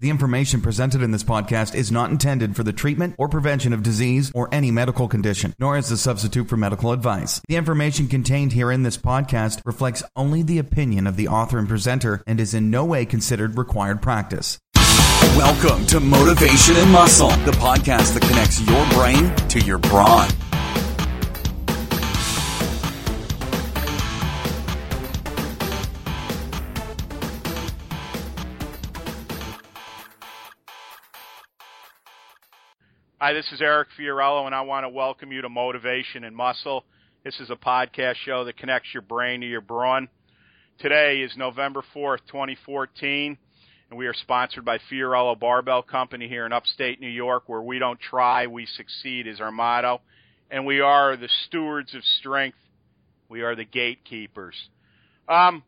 The information presented in this podcast is not intended for the treatment or prevention of disease or any medical condition, nor as a substitute for medical advice. The information contained here in this podcast reflects only the opinion of the author and presenter and is in no way considered required practice. Welcome to Motivation and Muscle, the podcast that connects your brain to your brawn. Hi, this is Eric Fiorello, and I want to welcome you to Motivation and Muscle. This is a podcast show that connects your brain to your brawn. Today is November 4th, 2014, and we are sponsored by Fiorello Barbell Company here in upstate New York, where we don't try, we succeed is our motto. And we are the stewards of strength. We are the gatekeepers. Erin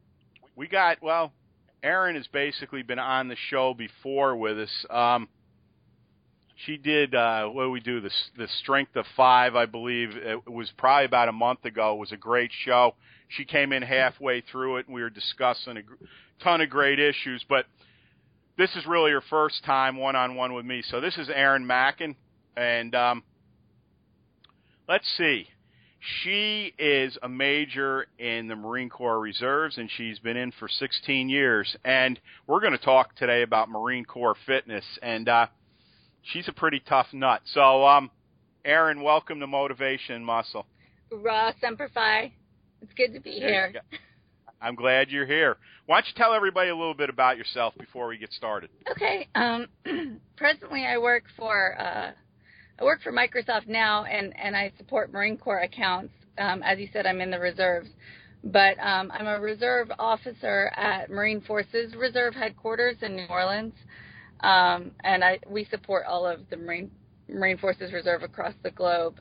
has basically been on the show before with us. She did, the Strength of Five, I believe. It was probably about a month ago. It was a great show. She came in halfway through it, and we were discussing a ton of great issues. But this is really her first time one-on-one with me. So this is Erin Mackin, and let's see. She is a major in the Marine Corps Reserves, and she's been in for 16 years. And we're going to talk today about Marine Corps fitness, and she's a pretty tough nut. So, Erin, welcome to Motivation and Muscle. Raw Semper Fi. It's good to be here. I'm glad you're here. Why don't you tell everybody a little bit about yourself before we get started? Okay. Presently, I work for Microsoft now, and I support Marine Corps accounts. As you said, I'm in the reserves. But I'm a reserve officer at Marine Forces Reserve Headquarters in New Orleans. And we support all of the Marine Forces Reserve across the globe.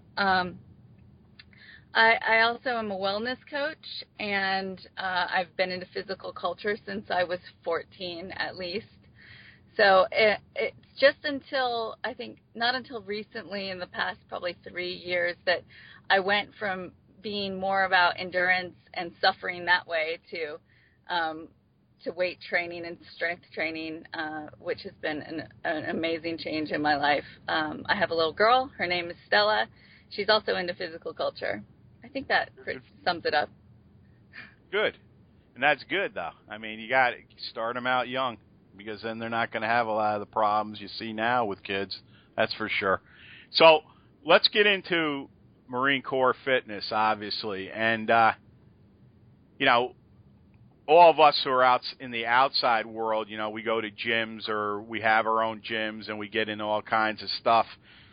I also am a wellness coach, and I've been into physical culture since I was 14 at least. So it's just until, I think, not until recently in the past probably 3 years that I went from being more about endurance and suffering that way to weight training and strength training, which has been an amazing change in my life. I have a little girl. Her name is Stella. She's also into physical culture. I think that sums it up. Good. And that's good, though. I mean, you got to start them out young, because then they're not going to have a lot of the problems you see now with kids. That's for sure. So let's get into Marine Corps fitness, obviously. And, all of us who are out in the outside world, we go to gyms or we have our own gyms and we get into all kinds of stuff.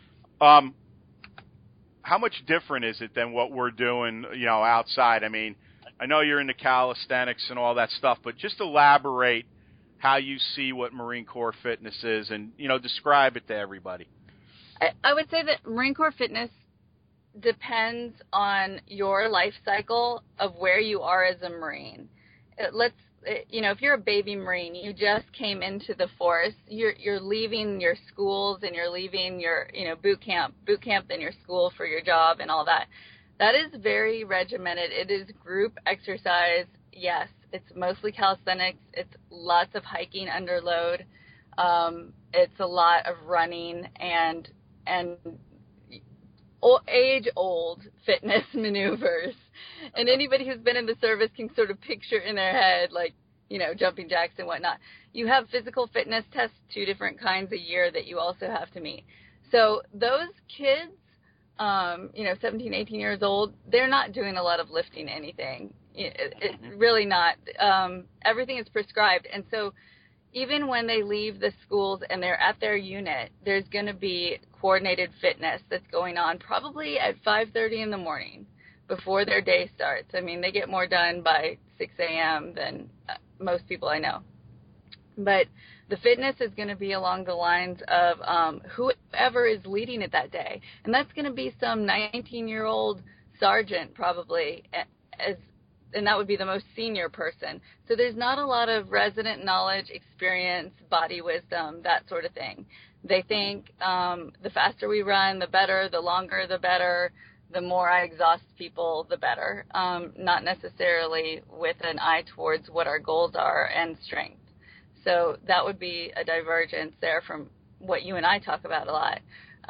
How much different is it than what we're doing, outside? I mean, I know you're into calisthenics and all that stuff, but just elaborate how you see what Marine Corps fitness is and, describe it to everybody. I would say that Marine Corps fitness depends on your life cycle of where you are as a Marine. If you're a baby Marine, you just came into the force, you're leaving your schools and you're leaving your, boot camp and your school for your job and all that. That is very regimented. It is group exercise. Yes, it's mostly calisthenics. It's lots of hiking under load. It's a lot of running and age-old fitness maneuvers. And anybody who's been in the service can sort of picture in their head, like, jumping jacks and whatnot. You have physical fitness tests, 2 different kinds a year that you also have to meet. So those kids, 17, 18 years old, they're not doing a lot of lifting anything. It's really not. Everything is prescribed. And so even when they leave the schools and they're at their unit, there's going to be coordinated fitness that's going on probably at 5:30 in the morning before their day starts. I mean, they get more done by 6 a.m. than most people I know. But the fitness is going to be along the lines of whoever is leading it that day. And that's going to be some 19-year-old sergeant probably, and that would be the most senior person. So there's not a lot of resident knowledge, experience, body wisdom, that sort of thing. They think the faster we run, the better, the longer, the better, the more I exhaust people, the better. Not necessarily with an eye towards what our goals are and strength. so that would be a divergence there from what you and I talk about a lot.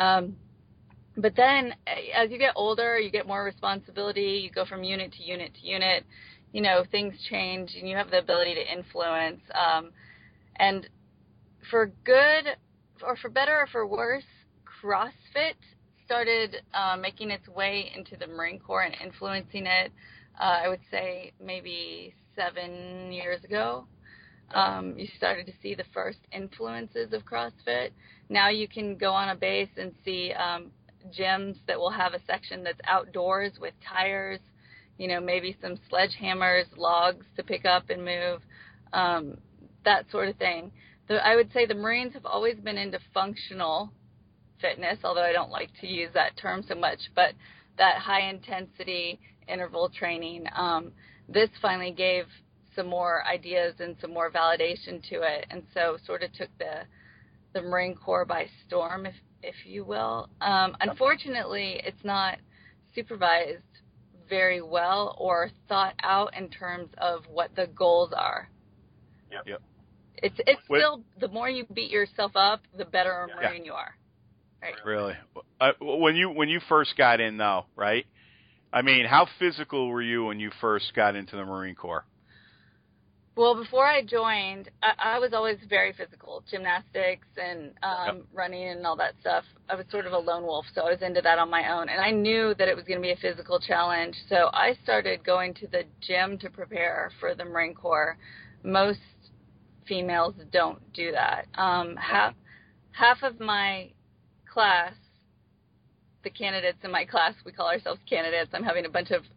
But then as you get older, you get more responsibility, you go from unit to unit to unit, you know, things change and you have the ability to influence. And for good, or for better or for worse, CrossFit started making its way into the Marine Corps and influencing it, I would say maybe 7 years ago. You started to see the first influences of CrossFit. Now you can go on a base and see gyms that will have a section that's outdoors with tires, you know, maybe some sledgehammers, logs to pick up and move, that sort of thing. I would say the Marines have always been into functional fitness, although I don't like to use that term so much, but that high-intensity interval training, this finally gave some more ideas and some more validation to it, and so sort of took the Marine Corps by storm, if you will. Unfortunately, it's not supervised very well or thought out in terms of what the goals are. Yep. It's still, the more you beat yourself up, the better a Marine you are. Right. Really? When you first got in, though, right? I mean, how physical were you when you first got into the Marine Corps? Well, before I joined, I was always very physical, gymnastics and running and all that stuff. I was sort of a lone wolf, so I was into that on my own. And I knew that it was going to be a physical challenge, so I started going to the gym to prepare for the Marine Corps. Most females don't do that. Half of my class, the candidates in my class, we call ourselves candidates. I'm having a bunch of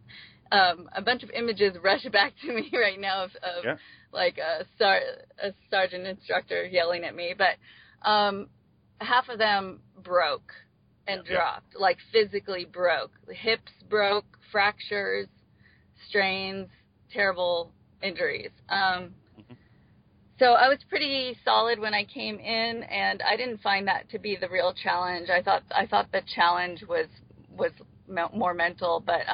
images rush back to me right now of like a sergeant instructor yelling at me, but half of them broke and dropped, like physically broke. The hips broke, fractures, strains, terrible injuries. So I was pretty solid when I came in, and I didn't find that to be the real challenge. I thought the challenge was more mental, but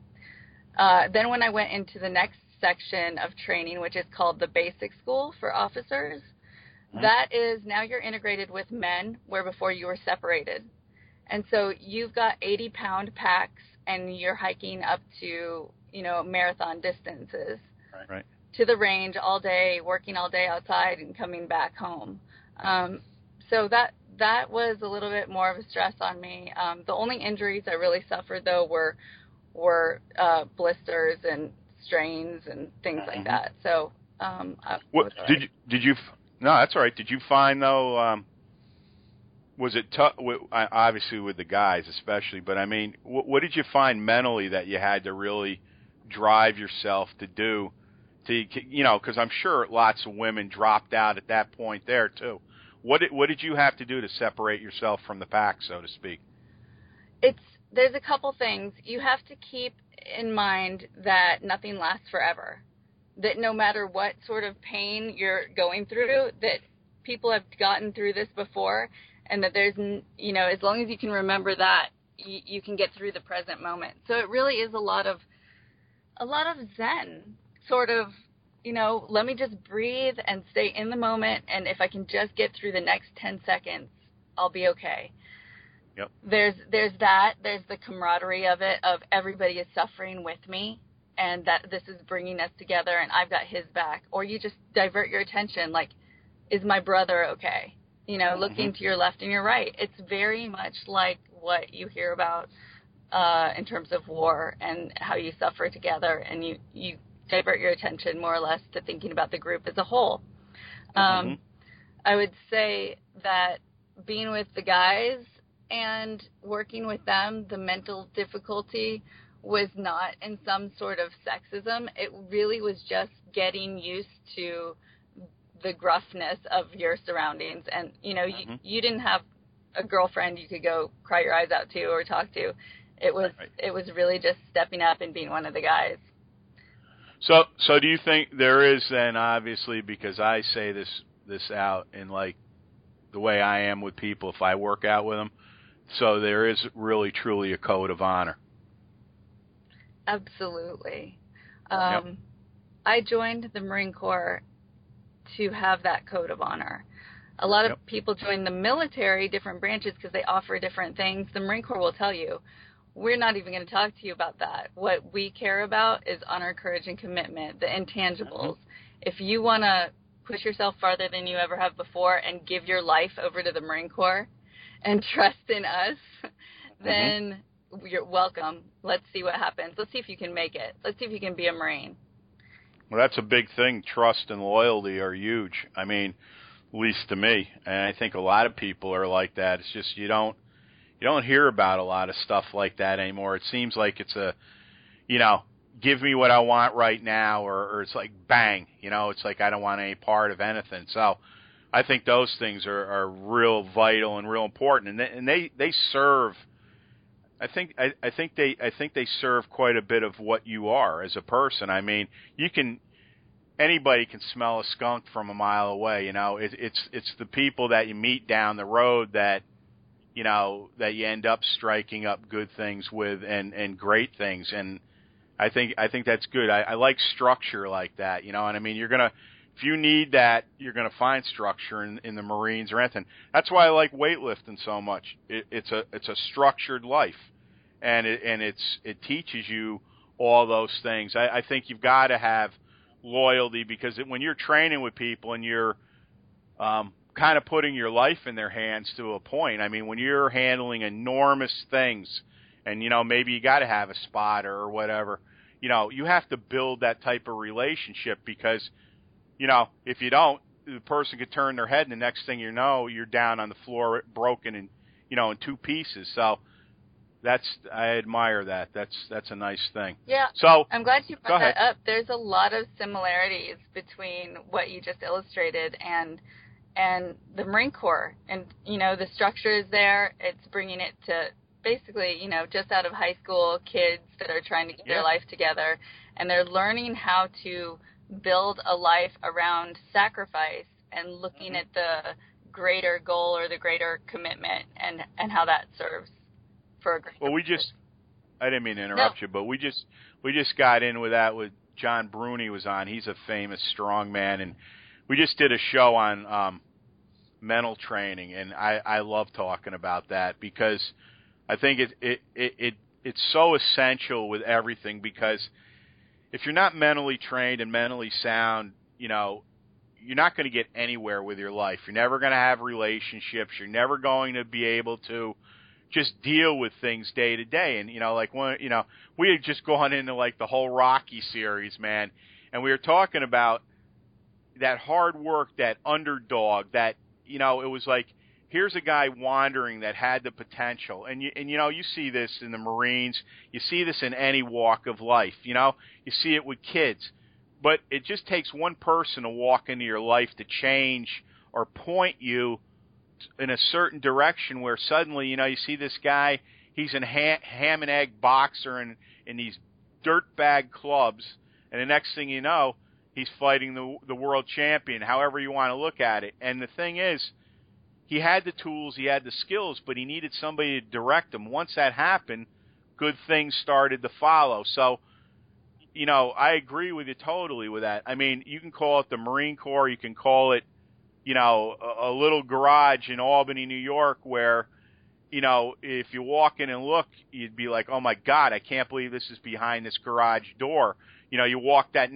then when I went into the next section of training, which is called the Basic School for Officers, that is now you're integrated with men, where before you were separated. And so you've got 80-pound packs, and you're hiking up to, you know, marathon distances. Right. To the range all day, working all day outside and coming back home. So that was a little bit more of a stress on me. The only injuries I really suffered, though, were blisters and strains and things like that. So did you? No, that's all right. Did you find, though? Was it tough? Obviously, with the guys, especially. But I mean, what did you find mentally that you had to really drive yourself to do? You know, because I'm sure lots of women dropped out at that point there too. What did you have to do to separate yourself from the pack, so to speak? There's a couple things. You have to keep in mind that nothing lasts forever. That no matter what sort of pain you're going through, that people have gotten through this before, and that there's, you know, as long as you can remember that, you can get through the present moment. So it really is a lot of Zen. Sort of, you know, let me just breathe and stay in the moment, and if I can just get through the next 10 seconds, I'll be okay. Yep. There's that. There's the camaraderie of it, of everybody is suffering with me, and that this is bringing us together, and I've got his back. Or you just divert your attention, like, is my brother okay? You know, looking to your left and your right. It's very much like what you hear about in terms of war and how you suffer together, and you divert your attention more or less to thinking about the group as a whole. I would say that being with the guys and working with them, the mental difficulty was not in some sort of sexism. It really was just getting used to the gruffness of your surroundings. And, you know, you didn't have a girlfriend you could go cry your eyes out to or talk to. It was really just stepping up and being one of the guys. So do you think there is then, obviously, because I say this out in like the way I am with people if I work out with them, so there is really truly a code of honor? Absolutely. I joined the Marine Corps to have that code of honor. A lot of people join the military, different branches, because they offer different things. The Marine Corps will tell you, we're not even going to talk to you about that. What we care about is honor, courage, and commitment, the intangibles. If you want to push yourself farther than you ever have before and give your life over to the Marine Corps and trust in us, then you're welcome. Let's see what happens. Let's see if you can make it. Let's see if you can be a Marine. Well, that's a big thing. Trust and loyalty are huge. I mean, at least to me. And I think a lot of people are like that. It's just you don't hear about a lot of stuff like that anymore. It seems like it's a, give me what I want right now, or it's like bang, it's like I don't want any part of anything. So I think those things are real vital and real important, and they serve. I think they serve quite a bit of what you are as a person. I mean, anybody can smell a skunk from a mile away. It's the people that you meet down the road that you end up striking up good things with and great things. And I think that's good. I like structure like that, and I mean, if you need that, you're gonna find structure in the Marines or anything. That's why I like weightlifting so much. It's a structured life, and it teaches you all those things. I think you've got to have loyalty, because when you're training with people and you're kind of putting your life in their hands to a point. I mean, when you're handling enormous things, and maybe you got to have a spotter or whatever, you have to build that type of relationship, because if you don't, the person could turn their head, and the next thing you know, you're down on the floor, broken in two pieces. So I admire that. That's a nice thing. Yeah. So I'm glad you brought that up. There's a lot of similarities between what you just illustrated and the Marine Corps. And, the structure is there. It's bringing it to basically, just out of high school kids that are trying to get their life together. And they're learning how to build a life around sacrifice and looking at the greater goal or the greater commitment and how that serves for a greater purpose. I didn't mean to interrupt you, but we just got in with that with John Bruni was on. He's a famous strongman, and we just did a show on mental training, and I love talking about that, because I think it's so essential with everything, because if you're not mentally trained and mentally sound, you're not going to get anywhere with your life. You're never going to have relationships. You're never going to be able to just deal with things day to day. And, we had just gone into like the whole Rocky series, man, and we were talking about that hard work, that underdog, that, it was like, here's a guy wandering that had the potential. And you see this in the Marines. You see this in any walk of life. You see it with kids. But it just takes one person to walk into your life to change or point you in a certain direction, where suddenly, you see this guy, he's a ham and egg boxer in these dirtbag clubs, and the next thing you know, he's fighting the world champion, however you want to look at it. And the thing is, he had the tools, he had the skills, but he needed somebody to direct him. Once that happened, good things started to follow. So, I agree with you totally with that. I mean, you can call it the Marine Corps, you can call it, a little garage in Albany, New York, where, if you walk in and look, you'd be like, oh my God, I can't believe this is behind this garage door. You walk that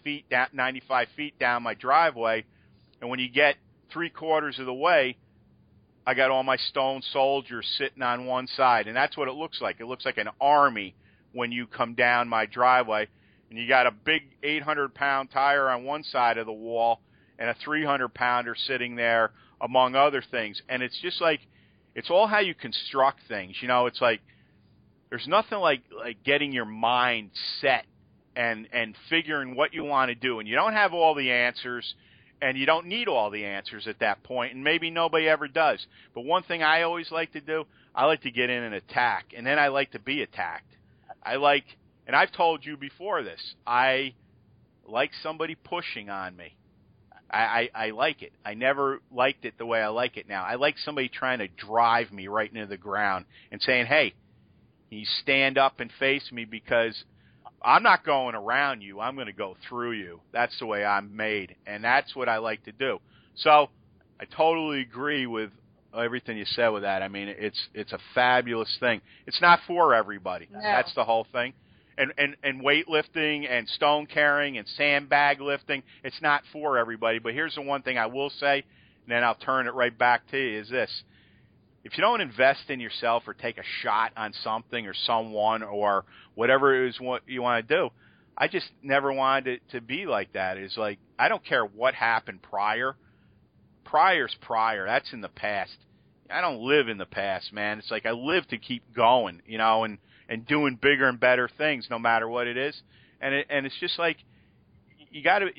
95 feet down my driveway, and when you get 3/4 of the way, I got all my stone soldiers sitting on one side, and that's what it looks like. It looks like an army when you come down my driveway, and you got a big 800-pound tire on one side of the wall and a 300-pounder sitting there, among other things. And it's just like, it's all how you construct things. It's like, there's nothing like getting your mind set and figuring what you want to do. And you don't have all the answers, and you don't need all the answers at that point, and maybe nobody ever does. But one thing I always like to do, I like to get in and attack, and then I like to be attacked. And I've told you before this, I like somebody pushing on me. I like it. I never liked it the way I like it now. I like somebody trying to drive me right into the ground and saying, hey, you stand up and face me, because I'm not going around you. I'm going to go through you. That's the way I'm made, and that's what I like to do. So I totally agree with everything you said with that. I mean, it's a fabulous thing. It's not for everybody. No. That's the whole thing. And weightlifting and stone carrying and sandbag lifting, it's not for everybody. But here's the one thing I will say, and then I'll turn it right back to you, is this. If you don't invest in yourself or take a shot on something or someone or whatever it is what you want to do, I just never wanted it to be like that. It's like, I don't care what happened prior. Prior's prior. That's in the past. I don't live in the past, man. It's like I live to keep going, you know, and doing bigger and better things no matter what it is. And it's just like you got to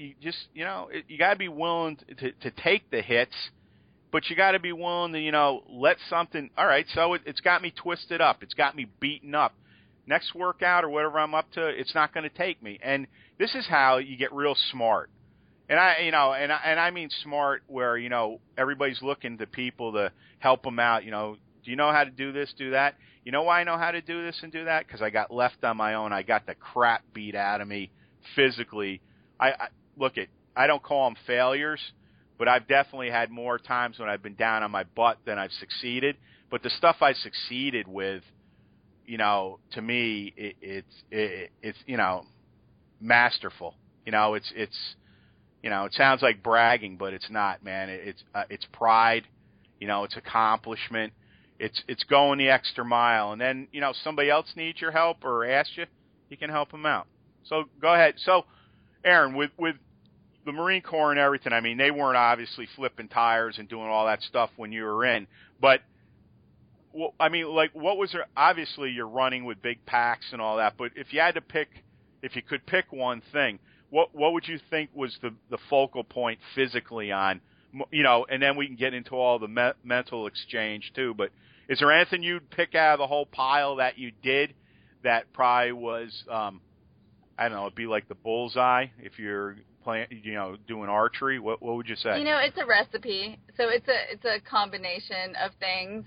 be willing to take the hits. But you got to be willing to, you know, let something. All right, so it's got me twisted up. It's got me beaten up. Next workout or whatever I'm up to, it's not going to take me. And this is how you get real smart. And I mean smart where, you know, everybody's looking to people to help them out. You know, do you know how to do this, do that? You know why I know how to do this and do that? Because I got left on my own. I got the crap beat out of me physically. I don't call them failures. But I've definitely had more times when I've been down on my butt than I've succeeded. But the stuff I succeeded with, you know, to me, it's you know, masterful. You know, it's you know, it sounds like bragging, but it's not, man. It's pride. You know, it's accomplishment. It's going the extra mile. And then, you know, somebody else needs your help or asks you can help them out. So go ahead. So, Aaron, with the Marine Corps and everything, I mean, they weren't obviously flipping tires and doing all that stuff when you were in. But, I mean, like, what was there? Obviously, you're running with big packs and all that. But if you could pick one thing, what would you think was the focal point physically on, you know, and then we can get into all the mental exchange too. But is there anything you'd pick out of the whole pile that you did that probably was, I don't know, it'd be like the bullseye if you're doing archery? What would you say? You know, it's a recipe, so it's a combination of things.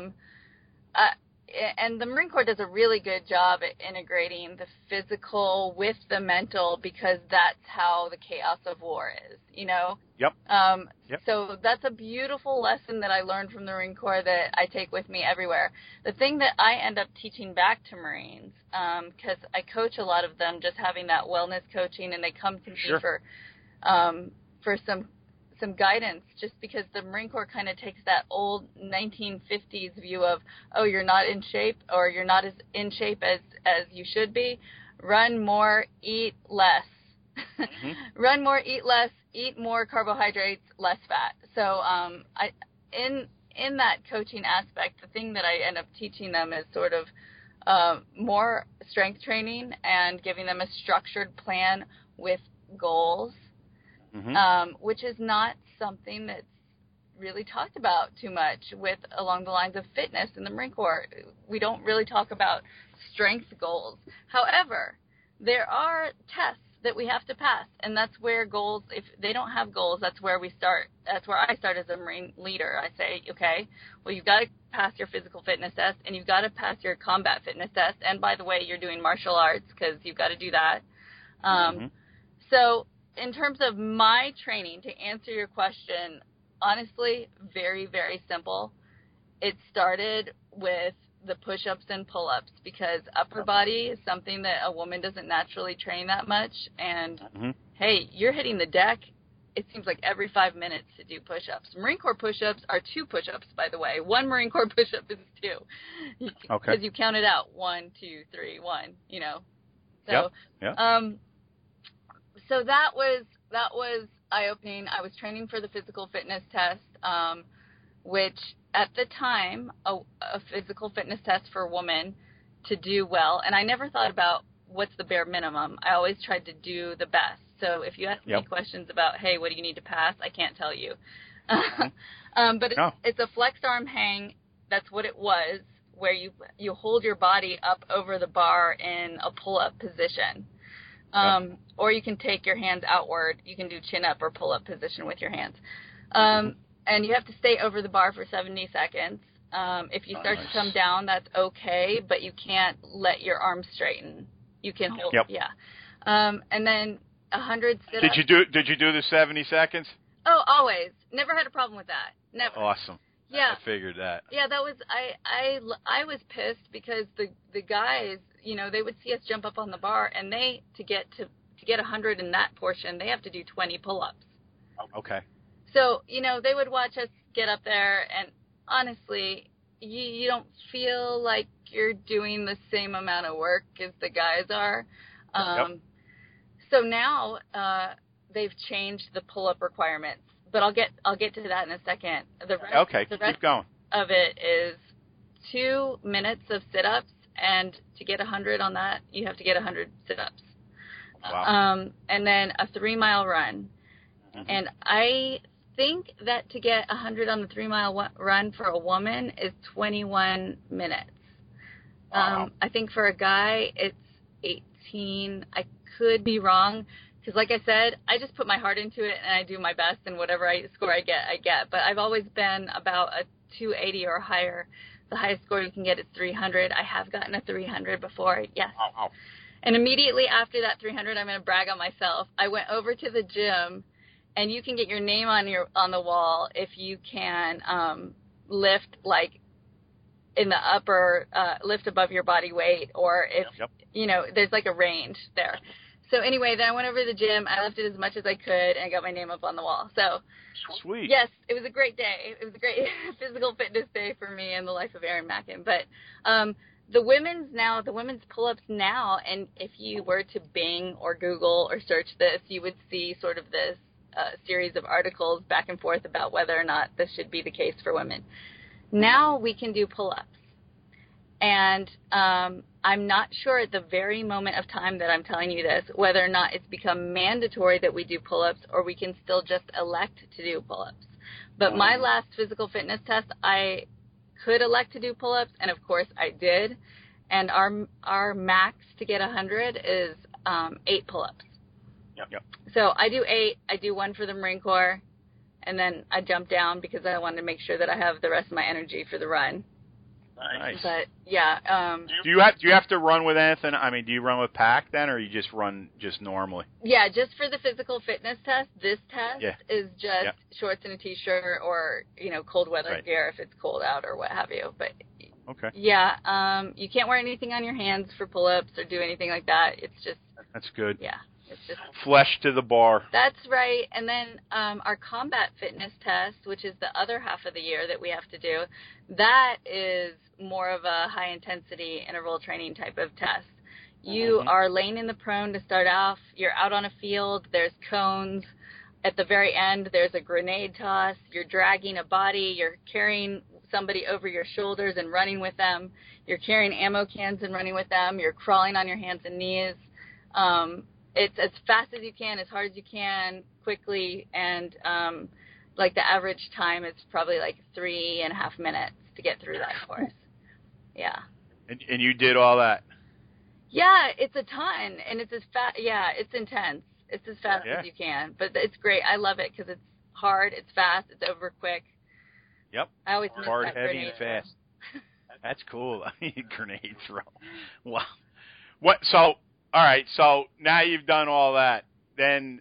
And the Marine Corps does a really good job at integrating the physical with the mental because that's how the chaos of war is, you know? Yep. Yep. So that's a beautiful lesson that I learned from the Marine Corps that I take with me everywhere. The thing that I end up teaching back to Marines, because I coach a lot of them, just having that wellness coaching, and they come to me for some guidance, just because the Marine Corps kind of takes that old 1950s view of, oh, you're not in shape, or you're not as in shape as you should be. Run more, eat less. Mm-hmm. Run more, eat less, eat more carbohydrates, less fat. So in that coaching aspect, the thing that I end up teaching them is sort of more strength training and giving them a structured plan with goals. Mm-hmm. Which is not something that's really talked about too much along the lines of fitness in the Marine Corps. We don't really talk about strength goals. However, there are tests that we have to pass, and that's where goals, if they don't have goals, that's where we start. That's where I start as a Marine leader. I say, okay, well, you've got to pass your physical fitness test, and you've got to pass your combat fitness test, and by the way, you're doing martial arts because you've got to do that. So in terms of my training, to answer your question, honestly, very, very simple. It started with the push-ups and pull-ups because upper body is something that a woman doesn't naturally train that much. And, hey, you're hitting the deck, it seems like every 5 minutes to do push-ups. Marine Corps push-ups are 2 push-ups, by the way. 1 Marine Corps push-up is 2. Okay. Because you count it out. 1, 2, 3, 1, you know. So, so that was eye-opening. I was training for the physical fitness test, which at the time, a physical fitness test for a woman to do well, and I never thought about what's the bare minimum. I always tried to do the best. So if you ask me questions about, hey, what do you need to pass, I can't tell you. But it's a flexed arm hang. That's what it was, where you hold your body up over the bar in a pull-up position. Or you can take your hands outward. You can do chin-up or pull-up position with your hands. And you have to stay over the bar for 70 seconds. If you start to come down, that's okay, but you can't let your arms straighten. You can hold. Yep. Yeah. And then 100 sit-ups. Did you do the 70 seconds? Oh, always. Never had a problem with that. Never. Awesome. Yeah. I figured that. Yeah, that was I was pissed because the guys, they would see us jump up on the bar, and they to get 100 in that portion, they have to do 20 pull-ups. Okay. So, they would watch us get up there, and honestly, you don't feel like you're doing the same amount of work as the guys are. Yep. So now they've changed the pull-up requirements, but I'll get to that in a second. The rest keep going. of it is 2 minutes of sit-ups, and to get 100 on that, you have to get 100 sit-ups. Wow. And then a 3-mile run. Mm-hmm. And I think that to get 100 on the 3-mile run for a woman is 21 minutes. Wow. I think for a guy, it's 18. I could be wrong, because like I said, I just put my heart into it, and I do my best, and whatever score I get. But I've always been about a 280 or higher. The highest score you can get is 300. I have gotten a 300 before, yes. Wow. And immediately after that 300, I'm going to brag on myself. I went over to the gym, and you can get your name on the wall if you can lift like in the upper lift above your body weight, or if there's like a range there. So anyway, then I went over to the gym. I lifted as much as I could, and I got my name up on the wall. So sweet. Yes, it was a great day. It was a great physical fitness day for me in the life of Erin Mackin. But the women's pull-ups now, and if you were to Bing or Google or search this, you would see sort of this series of articles back and forth about whether or not this should be the case for women. Now we can do pull-ups. And I'm not sure at the very moment of time that I'm telling you this, whether or not it's become mandatory that we do pull-ups, or we can still just elect to do pull-ups. But my last physical fitness test, I could elect to do pull-ups, and of course I did. And our max to get 100 is 8 pull-ups. Yep. So I do 8. I do 1 for the Marine Corps, and then I jump down because I wanted to make sure that I have the rest of my energy for the run. Nice. But yeah. Do you have to run with anything? I mean, do you run with pack then, or you just run just normally? Yeah, just for the physical fitness test. This test is just shorts and a t-shirt, or cold weather gear if it's cold out or what have you. But yeah, you can't wear anything on your hands for pull-ups or do anything like that. It's just that's good. Yeah. It's just flesh to the bar. That's right. And then our combat fitness test, which is the other half of the year that we have to do, that is more of a high-intensity interval training type of test. You are laying in the prone to start off. You're out on a field. There's cones. At the very end, there's a grenade toss. You're dragging a body. You're carrying somebody over your shoulders and running with them. You're carrying ammo cans and running with them. You're crawling on your hands and knees. It's as fast as you can, as hard as you can, quickly, and like the average time is probably like 3.5 minutes to get through that course. Yeah. And you did all that? Yeah, it's a ton, and it's as fast. Yeah, it's intense. It's as fast as you can, but it's great. I love it because it's hard, it's fast, it's over quick. Yep. I always miss hard, that heavy, grenade and fast. That's cool. I mean, grenade throw. Wow. What? So. All right, so now you've done all that. Then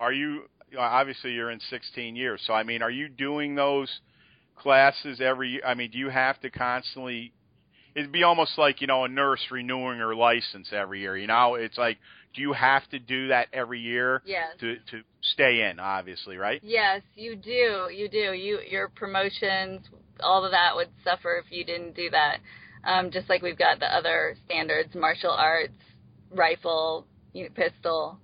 obviously you're in 16 years. So, I mean, are you doing those classes every year? I mean, do you have to constantly – it'd be almost like, a nurse renewing her license every year. It's like, do you have to do that every year to stay in, obviously, right? Yes, you do. You do. Your promotions, all of that would suffer if you didn't do that. Just like we've got the other standards, martial arts, rifle, pistol.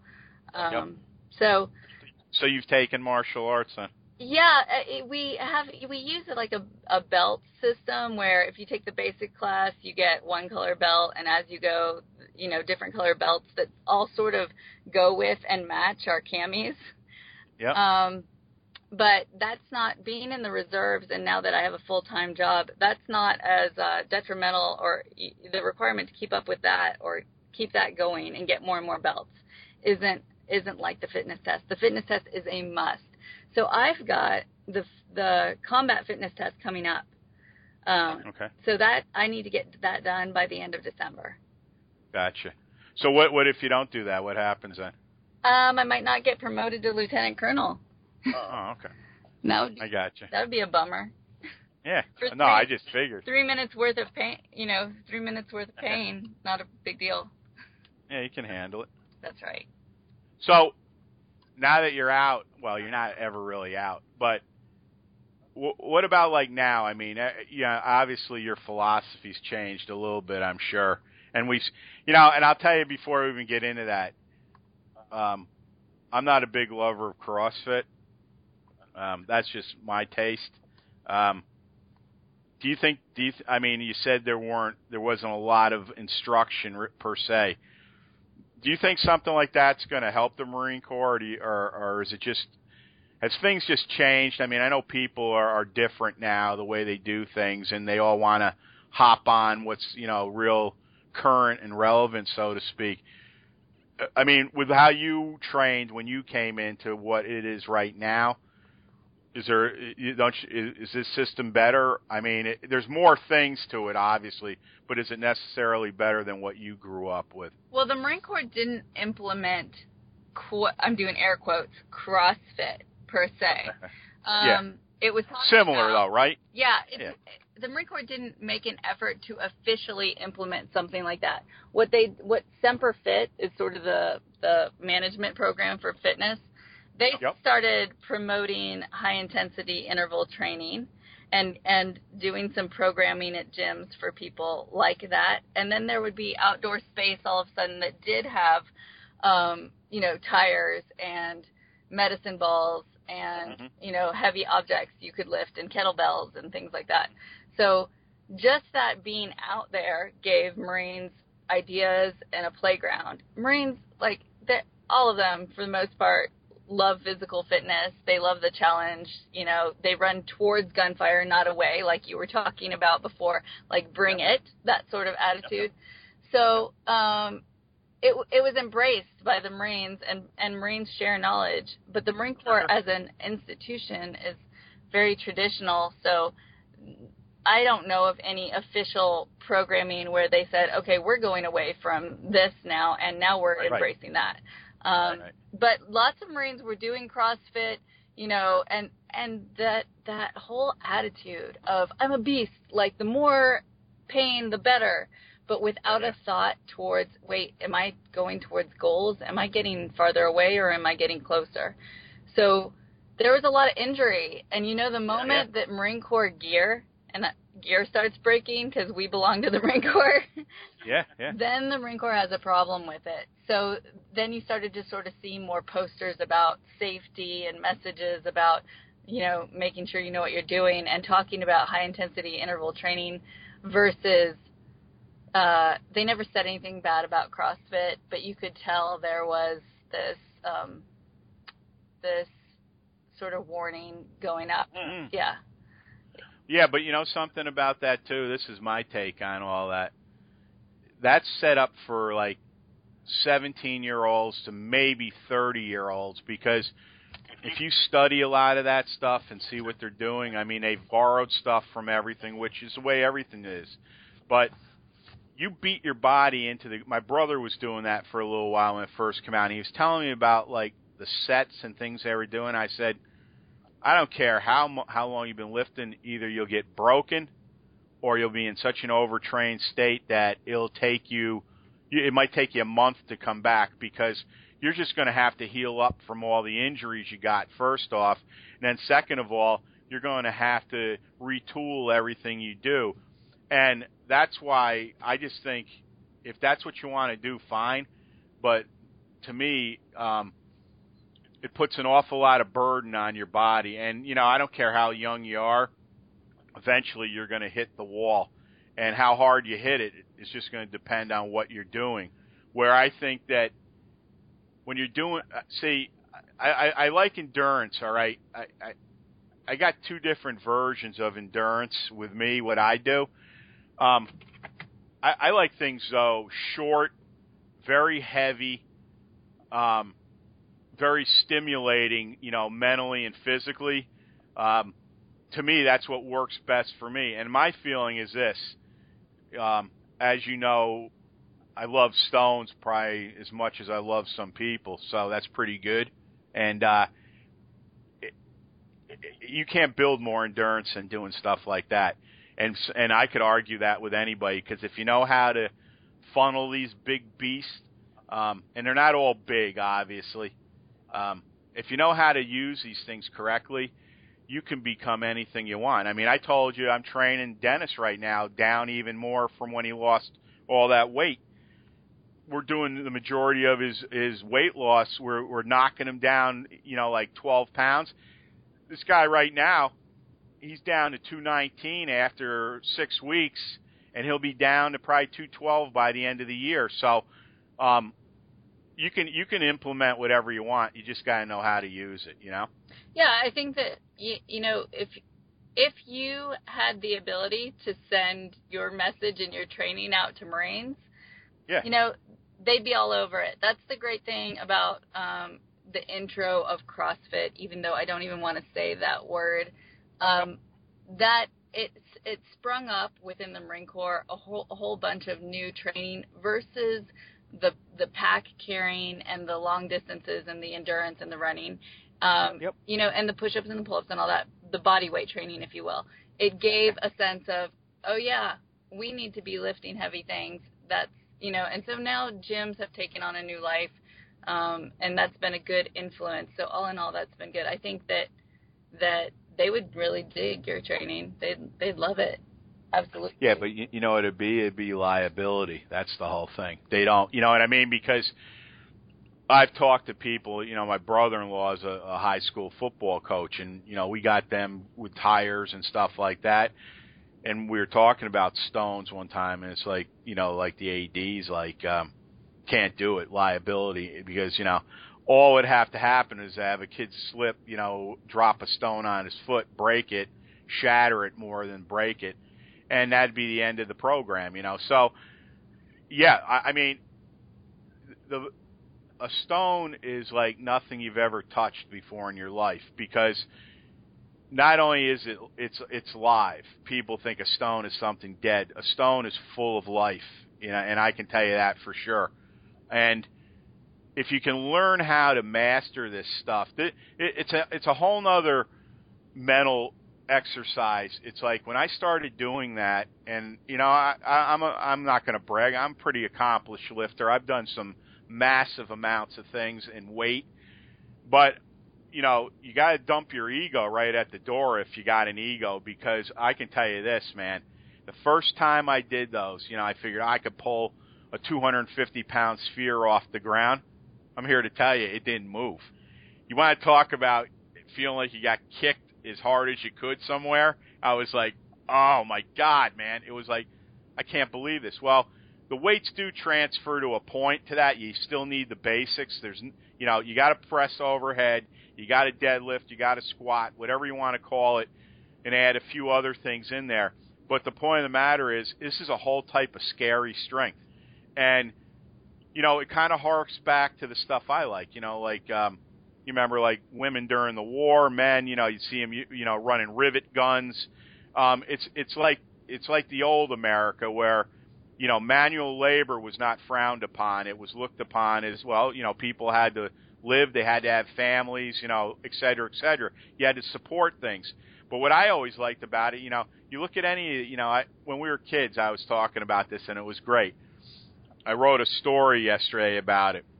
So you've taken martial arts then? Yeah, we use it like a belt system where if you take the basic class, you get one color belt, and as you go, different color belts that all sort of go with and match our camis. Yeah. But that's not being in the reserves, and now that I have a full-time job, that's not as detrimental, or the requirement to keep up with that or keep that going and get more and more belts isn't like the fitness test. The fitness test is a must. So I've got the combat fitness test coming up. Okay. So that I need to get that done by the end of December. Gotcha. So what if you don't do that? What happens then? I might not get promoted to lieutenant colonel. Oh, okay. I got you. That would be a bummer. Yeah. No, I just figured. 3 minutes worth of pain, 3 minutes worth of pain, not a big deal. Yeah, you can handle it. That's right. So now that you're out, well, you're not ever really out, but what about like now? I mean, obviously your philosophy's changed a little bit, I'm sure. And and I'll tell you before we even get into that, I'm not a big lover of CrossFit. That's just my taste. Do you think? I mean, you said there wasn't a lot of instruction per se. Do you think something like that's going to help the Marine Corps, or is it just has things just changed? I mean, I know people are different now, the way they do things, and they all want to hop on what's real current and relevant, so to speak. I mean, with how you trained when you came into what it is right now. Is this system better? I mean, there's more things to it, obviously, but is it necessarily better than what you grew up with? Well, the Marine Corps didn't implement, I'm doing air quotes, CrossFit per se. Yeah. It was similar, though, right? Yeah. The Marine Corps didn't make an effort to officially implement something like that. What Semper Fit is sort of the management program for fitness. They started promoting high-intensity interval training and doing some programming at gyms for people like that. And then there would be outdoor space all of a sudden that did have, tires and medicine balls and, heavy objects you could lift and kettlebells and things like that. So just that being out there gave Marines ideas and a playground. Marines, all of them, for the most part, love physical fitness. They love the challenge. They run towards gunfire, not away, like you were talking about before, like bring it, that sort of attitude. So it was embraced by the Marines, and Marines share knowledge. But the Marine Corps as an institution is very traditional, so I don't know of any official programming where they said, okay, we're going away from this now, and now we're embracing that. But lots of Marines were doing CrossFit, and that whole attitude of I'm a beast, like the more pain, the better, but without a thought towards, wait, am I going towards goals? Am I getting farther away or am I getting closer? So there was a lot of injury, and the moment that Marine Corps gear starts breaking because we belong to the Marine Corps, then the Marine Corps has a problem with it. So then you started to sort of see more posters about safety and messages about, making sure you know what you're doing and talking about high-intensity interval training versus they never said anything bad about CrossFit, but you could tell there was this sort of warning going up. Mm-hmm. Yeah. Yeah, but something about that, too. This is my take on all that. That's set up for, 17-year-olds to maybe 30-year-olds, because if you study a lot of that stuff and see what they're doing, I mean, they've borrowed stuff from everything, which is the way everything is. But you beat your body into my brother was doing that for a little while when it first came out, and he was telling me about, the sets and things they were doing. I said, I don't care how long you've been lifting, either you'll get broken or you'll be in such an overtrained state that it might take you a month to come back, because you're just going to have to heal up from all the injuries you got, first off. And then second of all, you're going to have to retool everything you do. And that's why I just think if that's what you want to do, fine. But to me, it puts an awful lot of burden on your body. And, I don't care how young you are, eventually you're going to hit the wall. And how hard you hit it is just going to depend on what you're doing. Where I think that when you're doing, I like endurance, all right? I got two different versions of endurance with me, what I do. I like things, though, short, very heavy, very stimulating, mentally and physically. To me, that's what works best for me. And my feeling is this. As you know, I love stones probably as much as I love some people, so that's pretty good. And you can't build more endurance than doing stuff like that. And I could argue that with anybody, because if you know how to funnel these big beasts, and they're not all big, obviously, if you know how to use these things correctly, you can become anything you want. I mean, I told you I'm training Dennis right now, down even more from when he lost all that weight. We're doing the majority of his weight loss. We're knocking him down, like 12 pounds. This guy right now, he's down to 219 after 6 weeks, and he'll be down to probably 212 by the end of the year. So you can implement whatever you want. You just got to know how to use it, Yeah, I think that, if you had the ability to send your message and your training out to Marines, yeah. They'd be all over it. That's the great thing about the intro of CrossFit, even though I don't even want to say that word, that it sprung up within the Marine Corps a whole bunch of new training versus the pack carrying and the long distances and the endurance and the running, Yep. And the push-ups and the pull-ups and all that, the body weight training, if you will. It gave a sense of, oh yeah, we need to be lifting heavy things. That's, and so now gyms have taken on a new life, and that's been a good influence. So all in all, that's been good. I think that they would really dig your training. They'd love it. Absolutely. Yeah, but you know what it'd be? It'd be liability. That's the whole thing. They don't, you know what I mean? Because I've talked to people, my brother-in-law is a high school football coach, and, we got them with tires and stuff like that. And we were talking about stones one time, and it's like, like the ADs, can't do it, liability, because, all would have to happen is to have a kid slip, drop a stone on his foot, break it, shatter it more than break it, and that'd be the end of the program, So, yeah, I mean, a stone is like nothing you've ever touched before in your life, because not only is it's live. People think a stone is something dead. A stone is full of life, and I can tell you that for sure. And if you can learn how to master this stuff, it's a whole nother mental exercise. It's like when I started doing that, and I'm not going to brag. I'm a pretty accomplished lifter. I've done some massive amounts of things in weight, but you got to dump your ego right at the door if you got an ego, because I can tell you this, man, the first time I did those, I figured I could pull a 250-pound sphere off the ground. I'm here to tell you, it didn't move. You want to talk about feeling like you got kicked as hard as you could somewhere? I was like, oh my God, man. It was like, I can't believe this. Well, the weights do transfer to a point to that. You still need the basics. There's, you got to press overhead. You got to deadlift, you got to squat, whatever you want to call it, and add a few other things in there. But the point of the matter is, this is a whole type of scary strength. And, it kind of harks back to the stuff I like, you remember like women during the war, men, you'd see them, running rivet guns. It's like the old America where, manual labor was not frowned upon. It was looked upon as, well, people had to live, they had to have families, et cetera, et cetera. You had to support things. But what I always liked about it, you look at any, when we were kids, I was talking about this, and it was great. I wrote a story yesterday about it.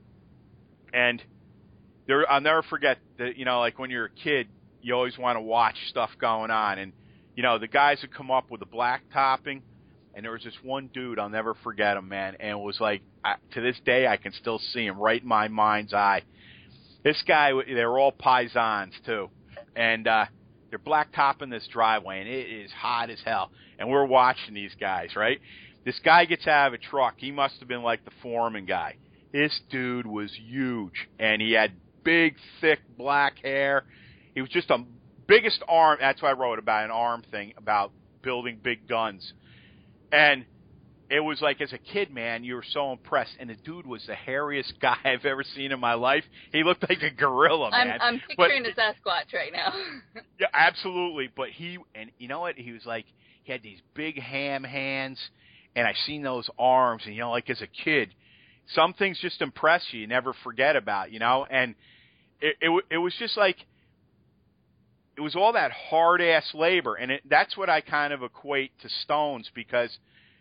And I'll never forget that, like when you're a kid, you always want to watch stuff going on. And, the guys would come up with the black topping, and there was this one dude, I'll never forget him, man, and it was like, to this day, I can still see him right in my mind's eye. This guy, they were all paisans, too, and they're black topping this driveway, and it is hot as hell, and we're watching these guys, right? This guy gets out of a truck. He must have been like the foreman guy. This dude was huge, and he had big, thick black hair. He was just the biggest arm. That's what I wrote about, an arm thing, about building big guns. And it was like, as a kid, man, you were so impressed. And the dude was the hairiest guy I've ever seen in my life. He looked like a gorilla, man. I'm picturing a Sasquatch right now. Yeah, absolutely. But and you know what? He was like, he had these big ham hands, and I seen those arms, and, like as a kid, some things just impress you never forget about, and it was just like, it was all that hard-ass labor, and that's what I kind of equate to stones, because,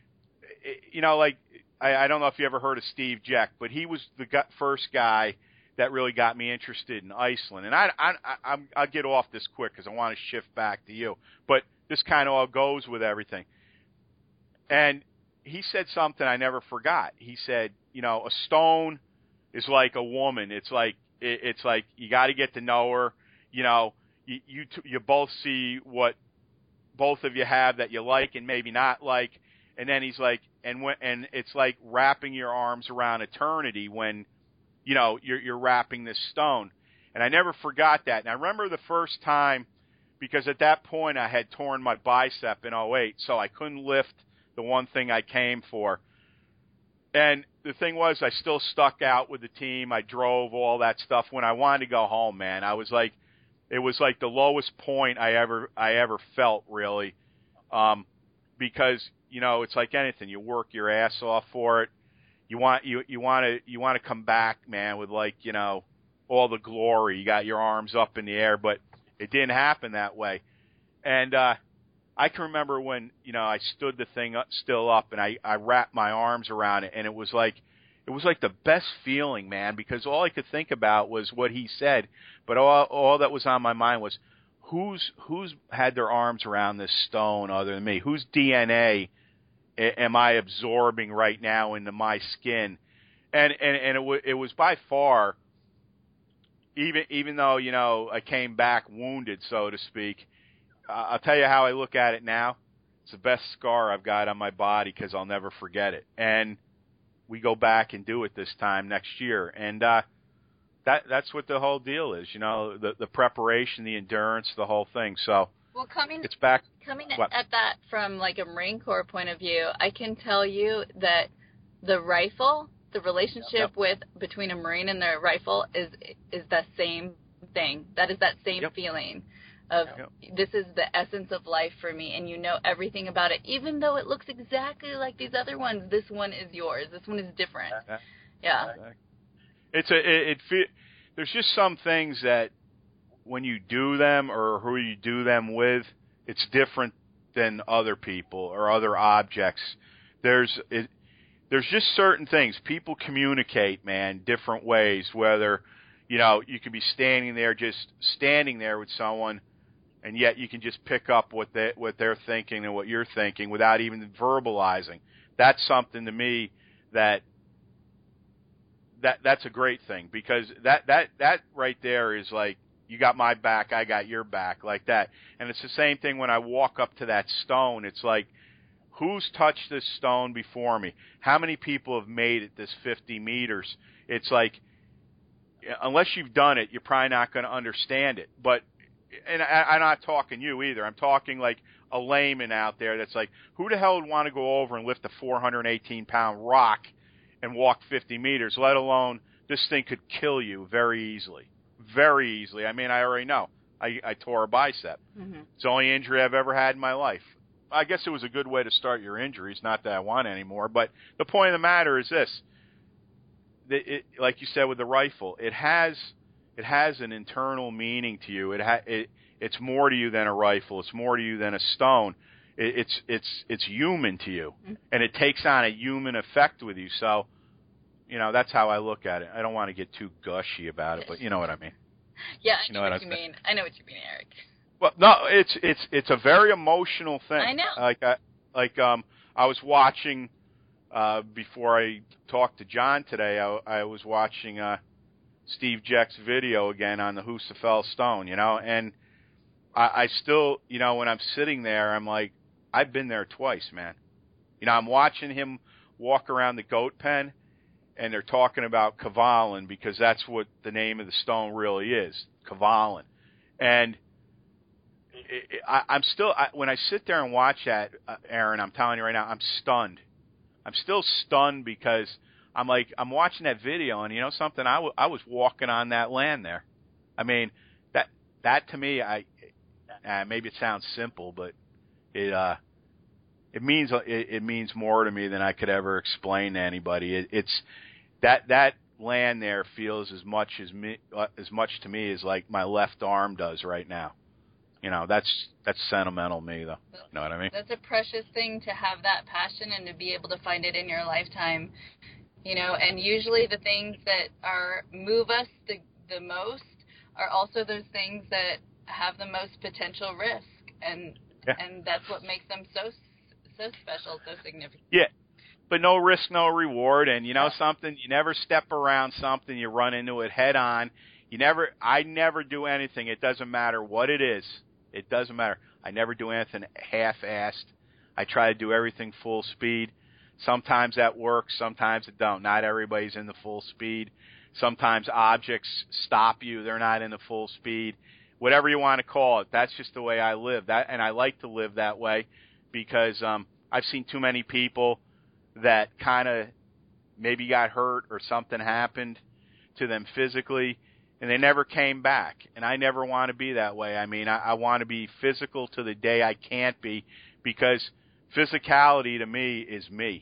like, I don't know if you ever heard of Steve Jeck, but he was the first guy that really got me interested in Iceland. And I'll get off this quick because I want to shift back to you. But this kind of all goes with everything. And he said something I never forgot. He said, a stone is like a woman. It's like you got to get to know her. You both see what both of you have that you like and maybe not like. And then he's like, and it's like wrapping your arms around eternity when, you're wrapping this stone. And I never forgot that. And I remember the first time, because at that point I had torn my bicep in 2008, so I couldn't lift the one thing I came for. And the thing was, I still stuck out with the team. I drove, all that stuff. When I wanted to go home, man, it was like the lowest point I ever felt, really, because it's like anything. You work your ass off for it. You want to come back, man, with all the glory. You got your arms up in the air, but it didn't happen that way. And I can remember when I stood the thing still up, and I wrapped my arms around it, and it was like the best feeling, man, because all I could think about was what he said, but all that was on my mind was who's had their arms around this stone other than me? Whose DNA am I absorbing right now into my skin? And it was by far, even though I came back wounded, so to speak. I'll tell you how I look at it now. It's the best scar I've got on my body because I'll never forget it. And we go back and do it this time next year, and that's what the whole deal is. The preparation, the endurance, the whole thing. So. Well, it's back. Coming at that from like a Marine Corps point of view, I can tell you that the rifle, the relationship between a Marine and their rifle is the same thing. That is that same feeling of this is the essence of life for me, and everything about it. Even though it looks exactly like these other ones, this one is yours. This one is different. Yeah. There's just some things that, when you do them or who you do them with, it's different than other people or other objects. There's just certain things. People communicate, man, different ways, whether, you could be standing there with someone, and yet you can just pick up what they're thinking and what you're thinking without even verbalizing. That's something to me that's a great thing, because that right there is like, you got my back, I got your back, like that. And it's the same thing when I walk up to that stone. It's like, who's touched this stone before me? How many people have made it this 50 meters? It's like, unless you've done it, you're probably not going to understand it. But, and I'm not talking you either. I'm talking like a layman out there that's like, who the hell would want to go over and lift a 418-pound rock and walk 50 meters, let alone this thing could kill you very easily. Very easily. I mean, I already know. I tore a bicep. Mm-hmm. It's the only injury I've ever had in my life. I guess it was a good way to start your injuries, not that I want any more. But the point of the matter is this. Like you said with the rifle, it has an internal meaning to you. It's more to you than a rifle. It's more to you than a stone. It's human to you. Mm-hmm. And it takes on a human effect with you. So, that's how I look at it. I don't want to get too gushy about it, but you know what I mean. Yeah, I know what you mean. I know what you mean, Eric. Well, no, it's a very emotional thing. I know. I was watching before I talked to John today. I was watching Steve Jeck's video again on the Husafell Stone, and I still, when I'm sitting there, I'm like, I've been there twice, man. I'm watching him walk around the goat pen. And they're talking about Kvalin because that's what the name of the stone really is, Kvalin. And I'm still, when I sit there and watch that, Aaron, I'm telling you right now, I'm stunned. I'm still stunned because I'm watching that video, and you know something, I was walking on that land there. I mean, that to me, maybe it sounds simple, but it means more to me than I could ever explain to anybody. It's that land there feels as much to me as like my left arm does right now. You know, that's sentimental to me, though. You know what I mean? That's a precious thing to have that passion and to be able to find it in your lifetime. You know, and usually the things that move us the most are also those things that have the most potential risk, and that's what makes them so special, so significant. Yeah, but no risk, no reward, and you know something, you never step around something, you run into it head on. I never do anything. It doesn't matter what it is. It doesn't matter. I never do anything half-assed. I try to do everything full speed. Sometimes that works, sometimes it don't. Not everybody's in the full speed. Sometimes objects stop you. They're not in the full speed. Whatever you want to call it, that's just the way I live. And I like to live that way because I've seen too many people that kind of maybe got hurt or something happened to them physically, and they never came back. And I never want to be that way. I mean, I want to be physical to the day I can't be, because physicality to me is me.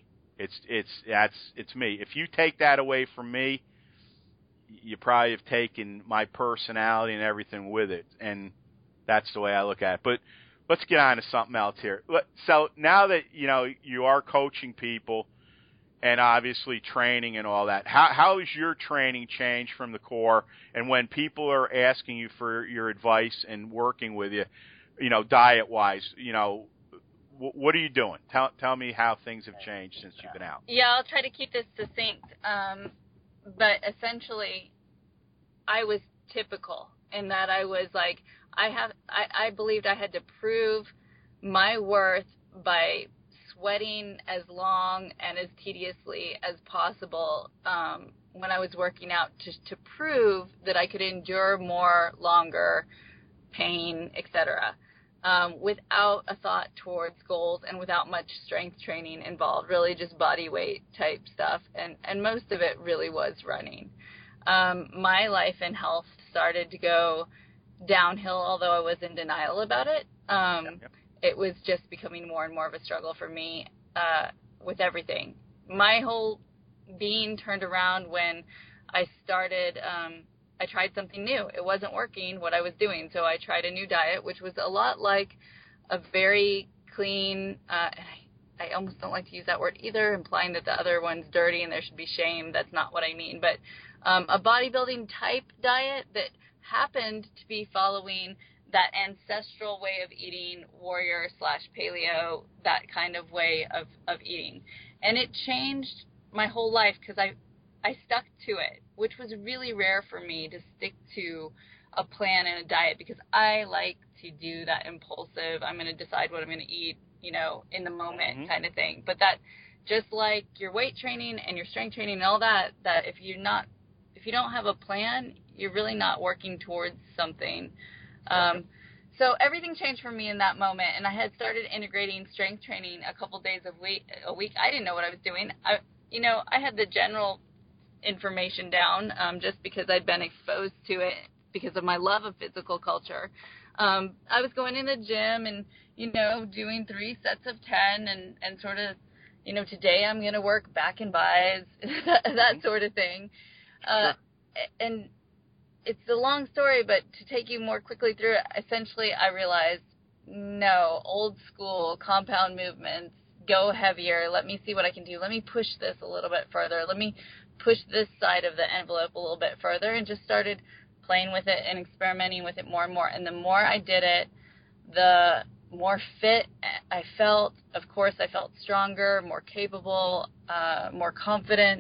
It's me. If you take that away from me, you probably have taken my personality and everything with it, and that's the way I look at it. But let's get on to something else here. So now that you are coaching people and obviously training and all that, how has your training changed from the core? And when people are asking you for your advice and working with you, diet-wise, what are you doing? Tell me how things have changed since you've been out. Yeah, I'll try to keep this succinct. But essentially, I was typical in that I was like, I believed I had to prove my worth by sweating as long and as tediously as possible when I was working out to prove that I could endure more, longer, pain, etc. Without a thought towards goals and without much strength training involved, really just body weight type stuff. And most of it really was running. My life and health started to go downhill, although I was in denial about it. It was just becoming more and more of a struggle for me with everything. My whole being turned around when I started I tried something new. It wasn't working, what I was doing, so I tried a new diet, which was a lot like a very clean, I almost don't like to use that word either, implying that the other one's dirty and there should be shame. That's not what I mean. But a bodybuilding type diet that happened to be following that ancestral way of eating, warrior/paleo, that kind of way of eating. And it changed my whole life because I stuck to it, which was really rare for me to stick to a plan and a diet, because I like to do that impulsive, I'm going to decide what I'm going to eat, in the moment kind of thing. But that, just like your weight training and your strength training and all that if you don't have a plan, you're really not working towards something. So everything changed for me in that moment, and I had started integrating strength training a couple days a week. I didn't know what I was doing. I had the general information down just because I'd been exposed to it because of my love of physical culture. I was going in the gym and, doing 3 sets of 10 and sort of, today I'm going to work back and buys, that sort of thing. And it's a long story, but to take you more quickly through it, essentially I realized, no, old school compound movements, go heavier, let me see what I can do, let me push this a little bit further, let me push this side of the envelope a little bit further, and just started playing with it and experimenting with it more and more. And the more I did it, the more fit I felt. Of course, I felt stronger, more capable, more confident.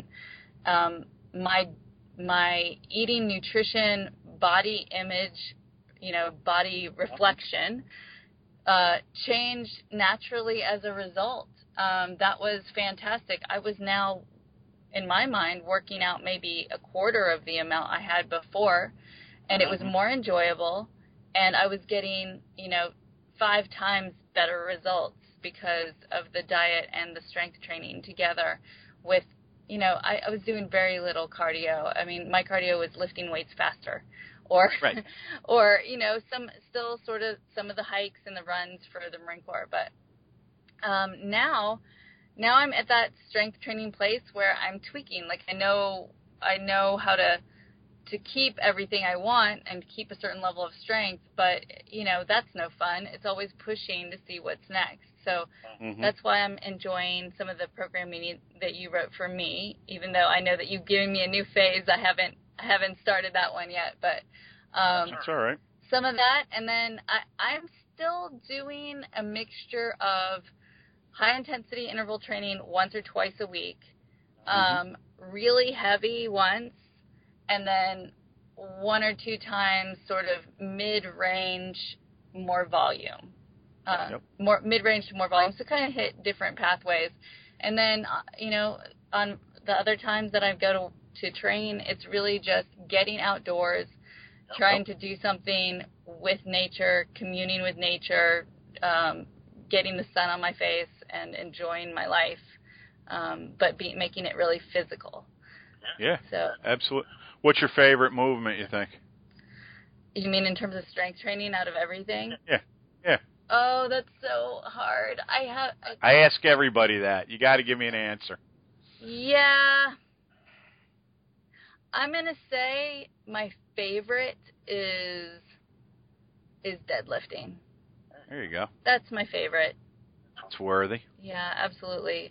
My eating, nutrition, body image, body reflection changed naturally as a result. That was fantastic. I was now, in my mind, working out maybe a quarter of the amount I had before, and it was more enjoyable, and I was getting, 5 times better results because of the diet and the strength training together with, I was doing very little cardio. I mean, my cardio was lifting weights faster, or, right. or, some of the hikes and the runs for the Marine Corps, but Now I'm at that strength training place where I'm tweaking. Like I know how to keep everything I want and keep a certain level of strength, but that's no fun. It's always pushing to see what's next. So that's why I'm enjoying some of the programming that you wrote for me, even though I know that you've given me a new phase. I haven't started that one yet, but that's all right. Some of that, and then I'm still doing a mixture of high-intensity interval training once or twice a week, really heavy once, and then 1 or 2 times sort of mid-range, more volume. More mid-range to more volume, so kind of hit different pathways. And then, on the other times that I go to train, it's really just getting outdoors, trying to do something with nature, communing with nature, getting the sun on my face and enjoying my life, but making it really physical. Yeah, so absolutely. What's your favorite movement, you think? You mean in terms of strength training out of everything? Yeah. Oh, that's so hard. I ask everybody that. You got to give me an answer. Yeah. I'm going to say my favorite is deadlifting. There you go. That's my favorite. It's worthy. Yeah, absolutely.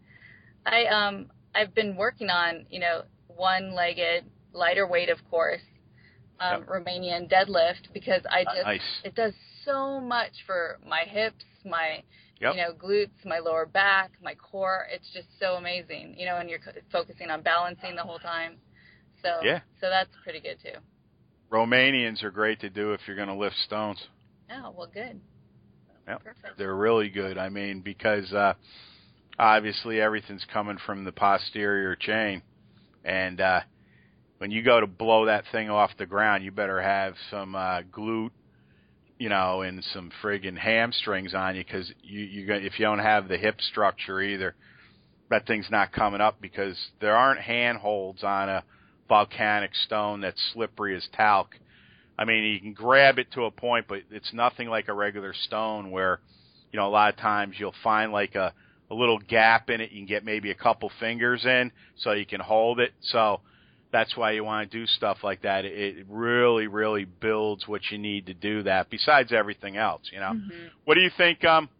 I've been working on, one-legged, lighter weight, of course, Romanian deadlift, because it does so much for my hips, my glutes, my lower back, my core. It's just so amazing, and you're focusing on balancing the whole time. So that's pretty good too. Romanians are great to do if you're going to lift stones. Oh, well, good. Yep. Perfect. They're really good. I mean, because obviously everything's coming from the posterior chain, and when you go to blow that thing off the ground, you better have some glute, and some friggin' hamstrings on you, because if you don't have the hip structure either, that thing's not coming up, because there aren't handholds on a volcanic stone that's slippery as talc. I mean, you can grab it to a point, but it's nothing like a regular stone where, a lot of times you'll find like a little gap in it. You can get maybe a couple fingers in so you can hold it. So that's why you want to do stuff like that. It really, really builds what you need to do that, besides everything else, What do you think,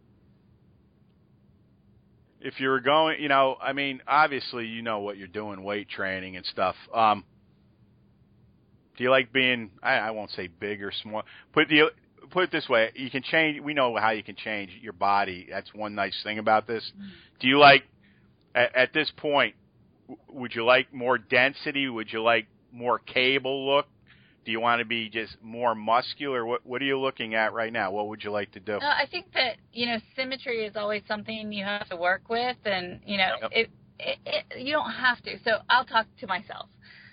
if you were going, I mean, obviously you know what you're doing, weight training and stuff. Do you like being, I won't say big or small, put it this way, you can change, we know how you can change your body. That's one nice thing about this. Do you like, at this point, would you like more density? Would you like more cable look? Do you want to be just more muscular? What are you looking at right now? What would you like to do? I think that, symmetry is always something you have to work with, and, you don't have to. So I'll talk to myself.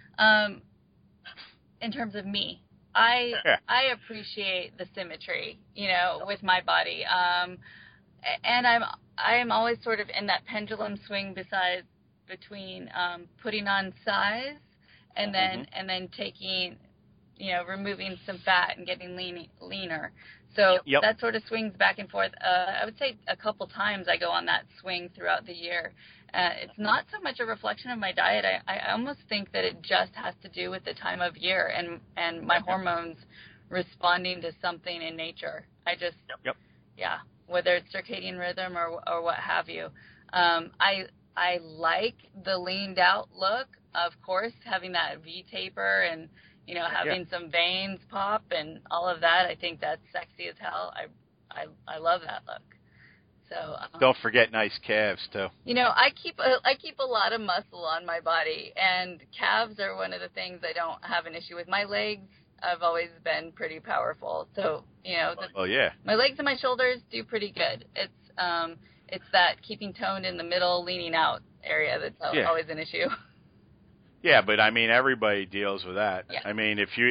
In terms of me, I appreciate the symmetry, with my body. And I'm always sort of in that pendulum swing between putting on size and then taking, removing some fat and getting leaner. So that sort of swings back and forth. I would say a couple times I go on that swing throughout the year. It's not so much a reflection of my diet. I almost think that it just has to do with the time of year and my hormones responding to something in nature. I just, whether it's circadian rhythm or what have you. I like the leaned out look, of course, having that V taper and, having some veins pop and all of that. I think that's sexy as hell. I love that look. So don't forget nice calves too. I keep a lot of muscle on my body, and calves are one of the things I don't have an issue with. My legs, I've always been pretty powerful. So, my legs and my shoulders do pretty good. It's that keeping toned in the middle, leaning out area that's always an issue. Yeah, but I mean, everybody deals with that. Yeah. I mean, if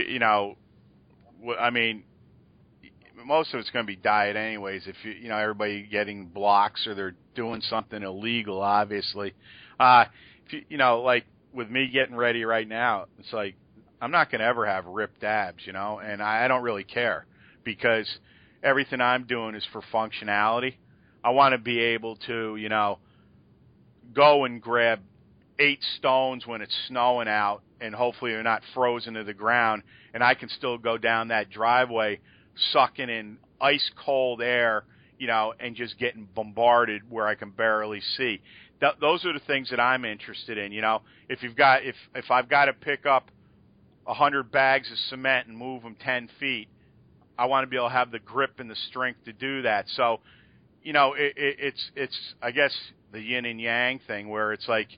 most of it's going to be diet anyways. If everybody getting blocks or they're doing something illegal, obviously. If like with me getting ready right now, it's like I'm not going to ever have ripped abs, and I don't really care, because everything I'm doing is for functionality. I want to be able to, go and grab 8 stones when it's snowing out, and hopefully they're not frozen to the ground, and I can still go down that driveway sucking in ice cold air, and just getting bombarded where I can barely see. Those are the things that I'm interested in. If I've got to pick up 100 bags of cement and move them 10 feet, I want to be able to have the grip and the strength to do that. So, it's I guess the yin and yang thing where it's like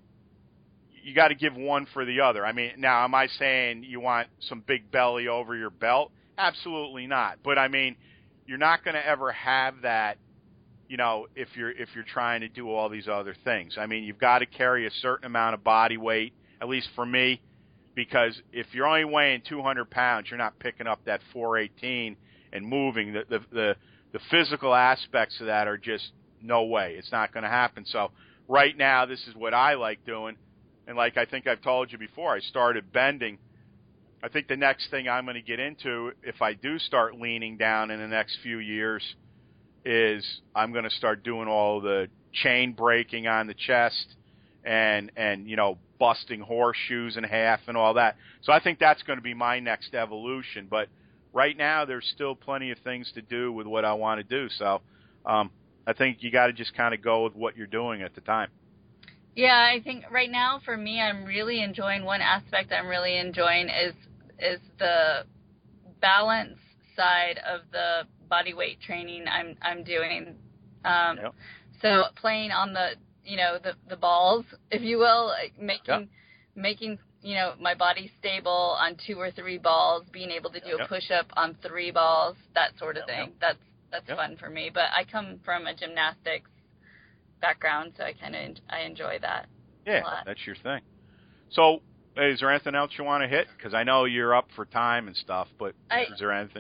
you got to give one for the other. I mean, now am I saying you want some big belly over your belt? Absolutely not. But I mean, you're not going to ever have that, if you're trying to do all these other things. I mean, you've got to carry a certain amount of body weight, at least for me, because if you're only weighing 200 pounds, you're not picking up that 418 and moving. The physical aspects of that are just no way. It's not going to happen. So right now, this is what I like doing. And like I think I've told you before, I started bending. I think the next thing I'm going to get into, if I do start leaning down in the next few years, is I'm going to start doing all the chain breaking on the chest and busting horseshoes in half and all that. So I think that's going to be my next evolution. But right now, there's still plenty of things to do with what I want to do. So I think you got to just kind of go with what you're doing at the time. Yeah, I think right now for me, I'm really enjoying one aspect I'm really enjoying is the balance side of the body weight training I'm doing. Yep. So playing on the balls, if you will, like making my body stable on 2 or 3 balls, being able to do a push-up on 3 balls, that sort of thing. That's fun for me. But I come from a gymnastics background, so I enjoy that. Yeah, that's your thing. So, is there anything else you want to hit? Because I know you're up for time and stuff, but is there anything?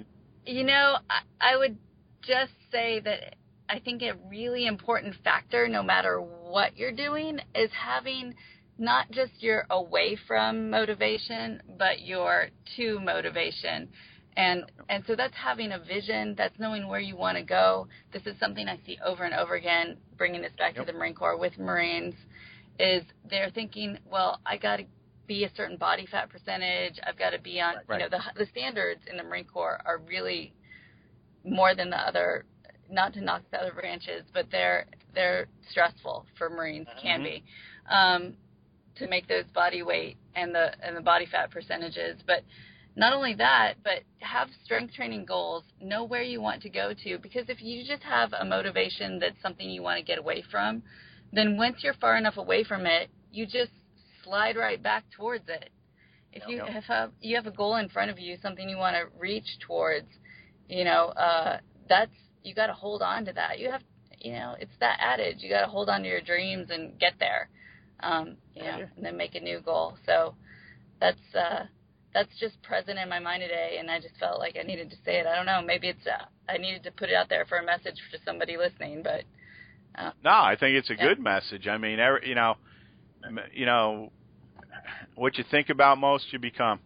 I would just say that I think a really important factor, no matter what you're doing, is having not just your away from motivation, but your to motivation. And so that's having a vision, that's knowing where you want to go. This is something I see over and over again, bringing this back to the Marine Corps with Marines, is they're thinking, well, I got to be a certain body fat percentage. I've got to be on, the standards in the Marine Corps are really more than the other, not to knock the other branches, but they're stressful for Marines, can be, to make those body weight and the body fat percentages. But not only that, but have strength training goals, know where you want to go to, because if you just have a motivation that's something you want to get away from, then once you're far enough away from it, you just slide right back towards it. If you have a goal in front of you, something you want to reach towards, that's, you got to hold on to that. You have, it's that adage, you got to hold on to your dreams and get there, and then make a new goal. So that's just present in my mind today, and I just felt like I needed to say it. I don't know, maybe it's I needed to put it out there for a message to somebody listening, but no, I think it's a good message. I mean, what you think about most, you become.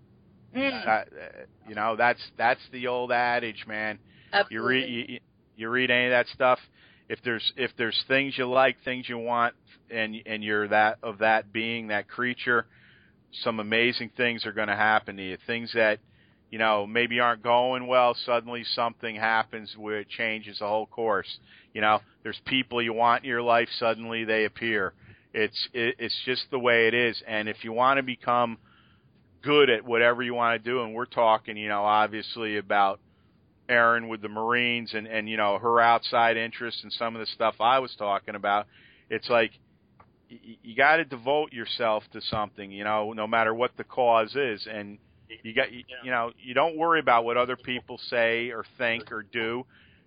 That's the old adage, man. Absolutely. You read any of that stuff. If there's things you like, things you want, and you're that being, that creature, some amazing things are going to happen to you. Things that maybe aren't going well, suddenly something happens where it changes the whole course. There's people you want in your life, suddenly they appear. It's just the way it is. And if you want to become good at whatever you want to do, and we're talking, obviously about Erin with the Marines and her outside interests and some of the stuff I was talking about, it's like you got to devote yourself to something, no matter what the cause is. And you don't worry about what other people say or think or do.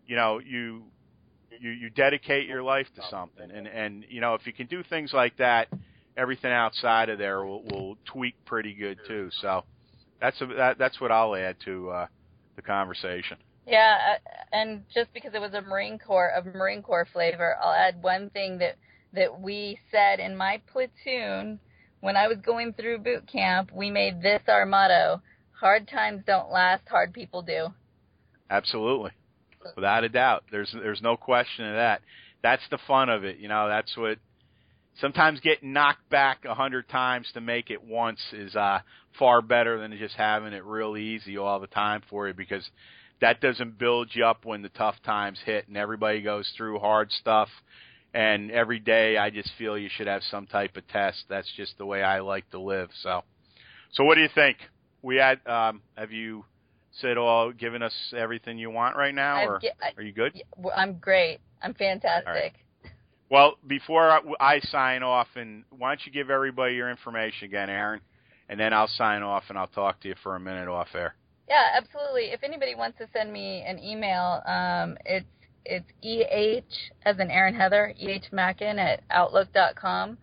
You dedicate your life to something, and if you can do things like that, everything outside of there will tweak pretty good too. So that's what I'll add to the conversation. Yeah, and just because it was a Marine Corps flavor, I'll add one thing that we said in my platoon when I was going through boot camp. We made this our motto: hard times don't last, hard people do. Absolutely. Without a doubt. There's no question of that. That's the fun of it. That's what sometimes getting knocked back 100 times to make it once is far better than just having it real easy all the time for you, because that doesn't build you up when the tough times hit, and everybody goes through hard stuff. And every day I just feel you should have some type of test. That's just the way I like to live. So what do you think? Have you given us everything you want right now, or are you good? I'm great. I'm fantastic. Right. Well, before I sign off, and why don't you give everybody your information again, Aaron, and then I'll sign off and I'll talk to you for a minute off air. Yeah, absolutely. If anybody wants to send me an email, it's EH as in Aaron Heather, ehmackin@outlook.com.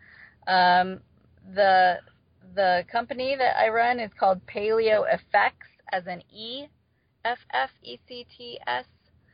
The company that I run is called Paleo Effects, as in EFFECTS.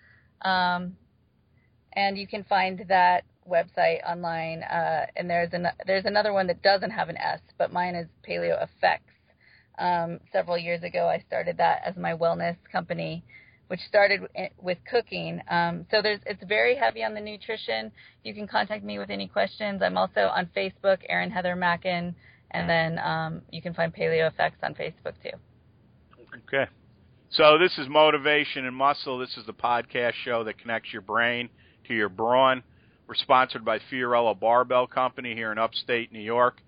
And you can find that website online. And there's another one that doesn't have an S, but mine is Paleo Effects. Several years ago, I started that as my wellness company, which started with cooking. So it's very heavy on the nutrition. You can contact me with any questions. I'm also on Facebook, Aaron Heather Mackin, and then you can find Paleo Effects on Facebook too. Okay. So this is Motivation and Muscle. This is the podcast show that connects your brain to your brawn. We're sponsored by Fiorillo Barbell Company here in upstate New York,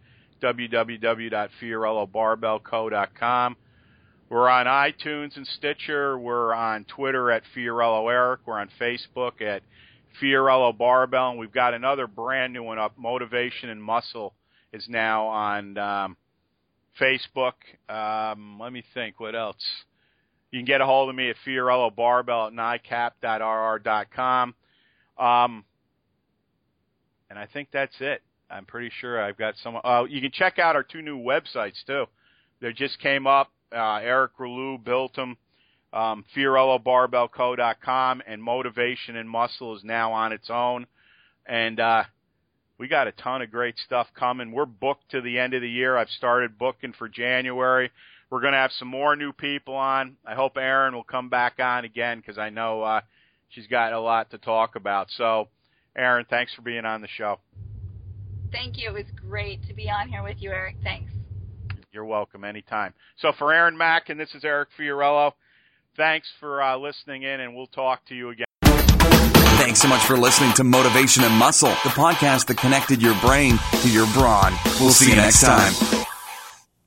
www.fiorilobarbellco.com. We're on iTunes and Stitcher. We're on Twitter at Fiorillo Eric. We're on Facebook at Fiorillo Barbell. And we've got another brand new one up. Motivation and Muscle is now on Facebook. Let me think. What else? You can get a hold of me at Fiorillo Barbell at nicap.rr.com. And I think that's it. I'm pretty sure I've got some. You can check out our 2 new websites, too. They just came up. Eric Rouleau built them. FiorilloBarbellCo.com, and Motivation and Muscle is now on its own. And we got a ton of great stuff coming. We're booked to the end of the year. I've started booking for January. We're going to have some more new people on. I hope Erin will come back on again, because I know she's got a lot to talk about. So, Erin, thanks for being on the show. Thank you. It was great to be on here with you, Eric. Thanks. You're welcome anytime. So for Aaron Mack, and this is Eric Fiorillo, thanks for listening in, and we'll talk to you again. Thanks so much for listening to Motivation and Muscle, the podcast that connected your brain to your brawn. We'll see you next time.